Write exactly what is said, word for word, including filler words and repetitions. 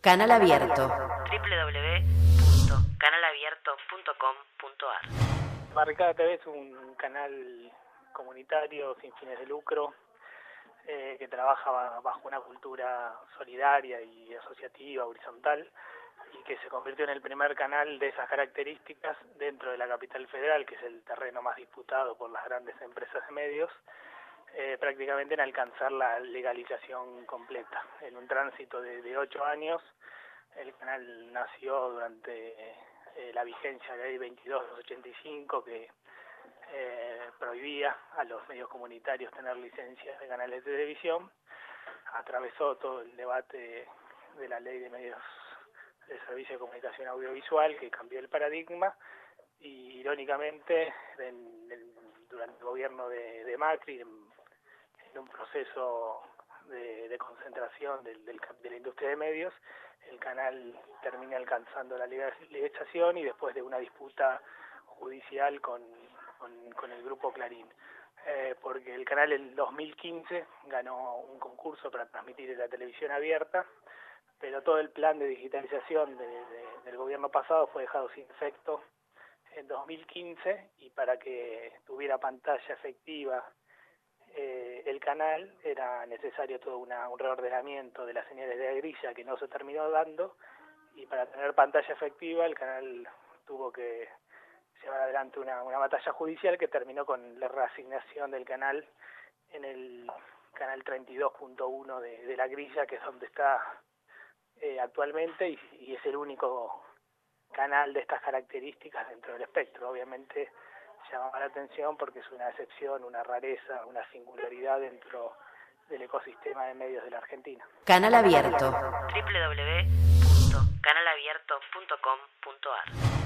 Canal Abierto. doble u doble u doble u punto canal abierto punto com punto a r. Barricada T V es un canal comunitario sin fines de lucro eh, que trabaja bajo una cultura solidaria y asociativa, horizontal, y que se convirtió en el primer canal de esas características dentro de la capital federal, que es el terreno más disputado por las grandes empresas de medios, eh, prácticamente en alcanzar la legalización completa. En un tránsito de, de ocho años, el canal nació durante eh, la vigencia de la ley veintidós de ochenta y cinco, que eh, prohibía a los medios comunitarios tener licencias de canales de televisión. Atravesó todo el debate de la ley de medios de servicio de comunicación audiovisual, que cambió el paradigma, y irónicamente en, en, durante el gobierno de, de Macri, en, en un proceso de, de concentración del, del, de la industria de medios, el canal termina alcanzando la legalización y después de una disputa judicial con, con, con el grupo Clarín. Eh, porque el canal en dos mil quince ganó un concurso para transmitir en la televisión abierta, pero todo el plan de digitalización de, de, del gobierno pasado fue dejado sin efecto en dos mil quince, y para que tuviera pantalla efectiva eh, el canal era necesario todo una, un reordenamiento de las señales de grilla que no se terminó dando, y para tener pantalla efectiva el canal tuvo que llevar adelante una, una batalla judicial que terminó con la reasignación del canal en el canal treinta y dos punto uno de, de la grilla, que es donde está Eh, actualmente, y, y es el único canal de estas características dentro del espectro. Obviamente llama la atención porque es una excepción, una rareza, una singularidad dentro del ecosistema de medios de la Argentina. Canal Abierto. doble u doble u doble u punto canal abierto punto com punto a r.